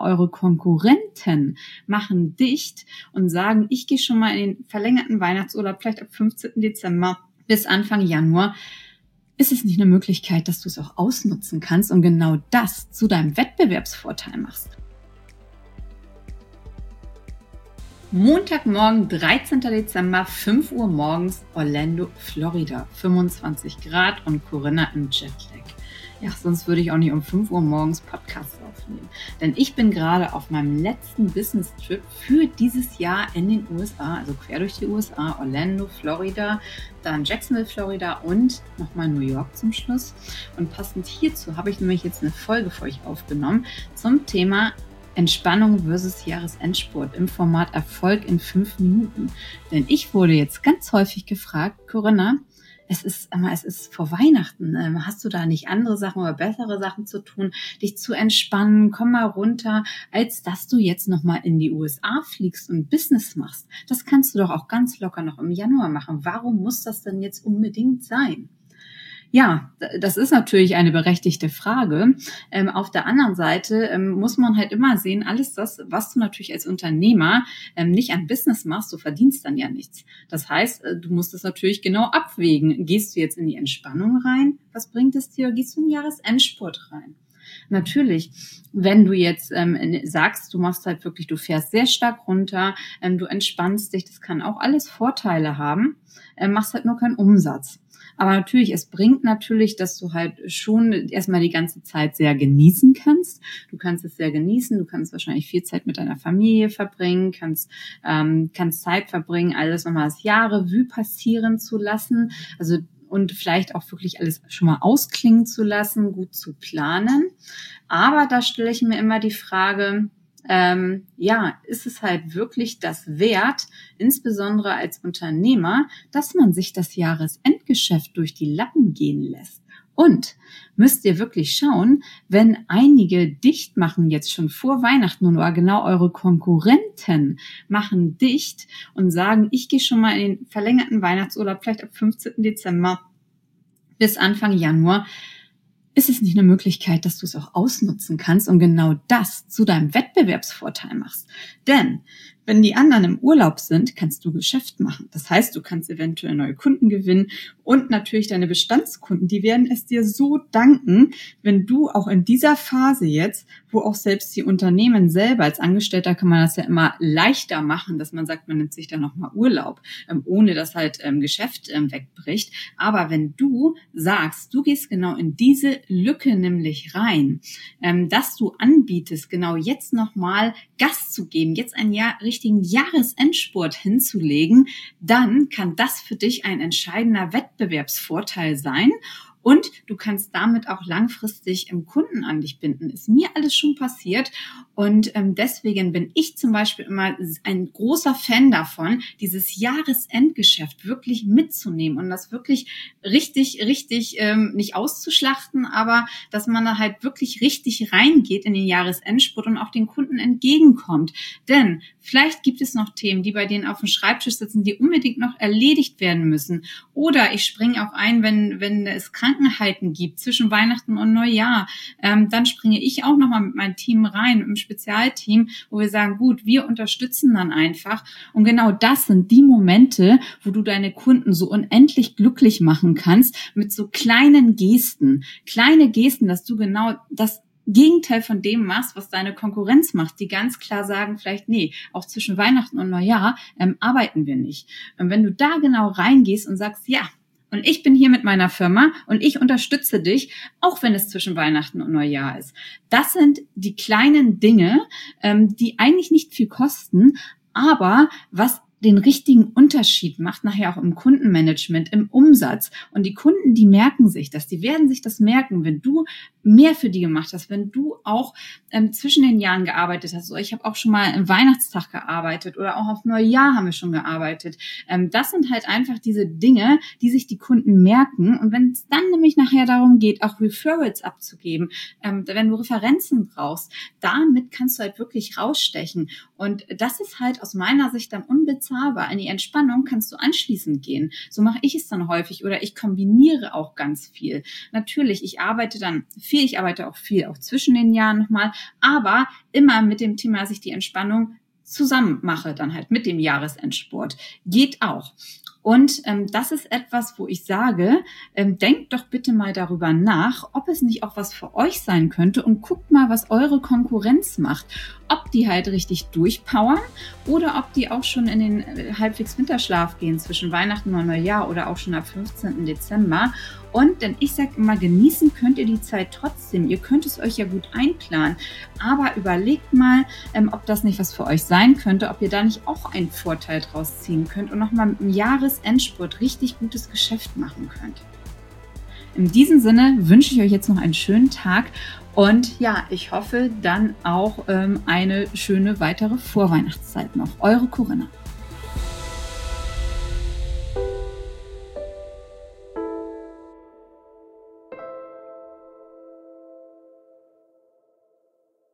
Eure Konkurrenten machen dicht und sagen, ich gehe schon mal in den verlängerten Weihnachtsurlaub, vielleicht ab 15. Dezember bis Anfang Januar. Ist es nicht eine Möglichkeit, dass du es auch ausnutzen kannst und genau das zu deinem Wettbewerbsvorteil machst? Montagmorgen, 13. Dezember, 5 Uhr morgens, Orlando, Florida, 25 Grad und Corinna im Jetlag. Ja, sonst würde ich auch nicht um 5 Uhr morgens Podcasts aufnehmen. Denn ich bin gerade auf meinem letzten Business-Trip für dieses Jahr in den USA, also quer durch die USA, Orlando, Florida, dann Jacksonville, Florida und nochmal New York zum Schluss. Und passend hierzu habe ich nämlich jetzt eine Folge für euch aufgenommen zum Thema Entspannung versus Jahresendspurt im Format Erfolg in 5 Minuten. Denn ich wurde jetzt ganz häufig gefragt, Corinna, es ist vor Weihnachten. Hast du da nicht andere Sachen oder bessere Sachen zu tun, dich zu entspannen? Komm mal runter, als dass du jetzt nochmal in die USA fliegst und Business machst. Das kannst du doch auch ganz locker noch im Januar machen. Warum muss das denn jetzt unbedingt sein? Ja, das ist natürlich eine berechtigte Frage. Auf der anderen Seite muss man halt immer sehen, alles das, was du natürlich als Unternehmer nicht an Business machst, du verdienst dann ja nichts. Das heißt, du musst es natürlich genau abwägen. Gehst du jetzt in die Entspannung rein? Was bringt es dir? Gehst du in den Jahresendspurt rein? Natürlich, wenn du jetzt sagst, du machst halt wirklich, du fährst sehr stark runter, du entspannst dich, das kann auch alles Vorteile haben, machst halt nur keinen Umsatz. Aber natürlich, es bringt natürlich, dass du halt schon erstmal die ganze Zeit sehr genießen kannst. Du kannst es sehr genießen, du kannst wahrscheinlich viel Zeit mit deiner Familie verbringen, kannst Zeit verbringen, alles nochmal das Jahr Revue passieren zu lassen. Also und vielleicht auch wirklich alles schon mal ausklingen zu lassen, gut zu planen. Aber da stelle ich mir immer die Frage, ist es halt wirklich das wert, insbesondere als Unternehmer, dass man sich das Jahresendgeschäft durch die Lappen gehen lässt? Und müsst ihr wirklich schauen, wenn einige dicht machen jetzt schon vor Weihnachten und genau eure Konkurrenten machen dicht und sagen, ich gehe schon mal in den verlängerten Weihnachtsurlaub, vielleicht ab 15. Dezember bis Anfang Januar, ist es nicht eine Möglichkeit, dass du es auch ausnutzen kannst und genau das zu deinem Wettbewerbsvorteil machst? Denn wenn die anderen im Urlaub sind, kannst du Geschäft machen. Das heißt, du kannst eventuell neue Kunden gewinnen und natürlich deine Bestandskunden, die werden es dir so danken, wenn du auch in dieser Phase jetzt, wo auch selbst die Unternehmen selber, als Angestellter kann man das ja immer leichter machen, dass man sagt, man nimmt sich da nochmal Urlaub, ohne dass halt Geschäft wegbricht. Aber wenn du sagst, du gehst genau in diese Lücke nämlich rein, dass du anbietest, genau jetzt nochmal Gas zu geben, jetzt einen richtigen Jahresendspurt hinzulegen, dann kann das für dich ein entscheidender Wettbewerbsvorteil sein. Und du kannst damit auch langfristig im Kunden an dich binden. Ist mir alles schon passiert. Und deswegen bin ich zum Beispiel immer ein großer Fan davon, dieses Jahresendgeschäft wirklich mitzunehmen und das wirklich richtig, nicht auszuschlachten, aber dass man da halt wirklich richtig reingeht in den Jahresendspurt und auch den Kunden entgegenkommt. Denn vielleicht gibt es noch Themen, die bei denen auf dem Schreibtisch sitzen, die unbedingt noch erledigt werden müssen. Oder ich springe auch ein, wenn es Krankheiten gibt zwischen Weihnachten und Neujahr, dann springe ich auch nochmal mit meinem Team rein, im Spezialteam, wo wir sagen, gut, wir unterstützen dann einfach. Und genau das sind die Momente, wo du deine Kunden so unendlich glücklich machen kannst mit so kleinen Gesten. Kleine Gesten, dass du genau das Gegenteil von dem machst, was deine Konkurrenz macht, die ganz klar sagen, vielleicht, nee, auch zwischen Weihnachten und Neujahr arbeiten wir nicht. Und wenn du da genau reingehst und sagst, ja, und ich bin hier mit meiner Firma und ich unterstütze dich, auch wenn es zwischen Weihnachten und Neujahr ist. Das sind die kleinen Dinge, die eigentlich nicht viel kosten, aber was den richtigen Unterschied macht nachher auch im Kundenmanagement, im Umsatz. Und die Kunden, die merken sich das, die werden sich das merken, wenn du mehr für die gemacht hast, wenn du auch zwischen den Jahren gearbeitet hast. Ich habe auch schon mal am Weihnachtstag gearbeitet oder auch auf Neujahr haben wir schon gearbeitet. Das sind halt einfach diese Dinge, die sich die Kunden merken. Und wenn es dann nämlich nachher darum geht, auch Referrals abzugeben, wenn du Referenzen brauchst, damit kannst du halt wirklich rausstechen. Und das ist halt aus meiner Sicht dann unbezahlbar. In die Entspannung kannst du anschließend gehen. So mache ich es dann häufig oder ich kombiniere auch ganz viel. Natürlich, ich arbeite dann viel. Ich arbeite auch viel, auch zwischen den Jahren nochmal, aber immer mit dem Thema, dass ich die Entspannung zusammen mache, dann halt mit dem Jahresendsport. Geht auch. Und das ist etwas, wo ich sage, denkt doch bitte mal darüber nach, ob es nicht auch was für euch sein könnte und guckt mal, was eure Konkurrenz macht. Ob die halt richtig durchpowern oder ob die auch schon in den halbwegs Winterschlaf gehen zwischen Weihnachten und Neujahr oder auch schon ab 15. Dezember. Und denn ich sage immer, genießen könnt ihr die Zeit trotzdem. Ihr könnt es euch ja gut einplanen. Aber überlegt mal, ob das nicht was für euch sein könnte, ob ihr da nicht auch einen Vorteil draus ziehen könnt und nochmal mit dem Jahresendspurt richtig gutes Geschäft machen könnt. In diesem Sinne wünsche ich euch jetzt noch einen schönen Tag und ja, ich hoffe dann auch eine schöne weitere Vorweihnachtszeit noch. Eure Corinna.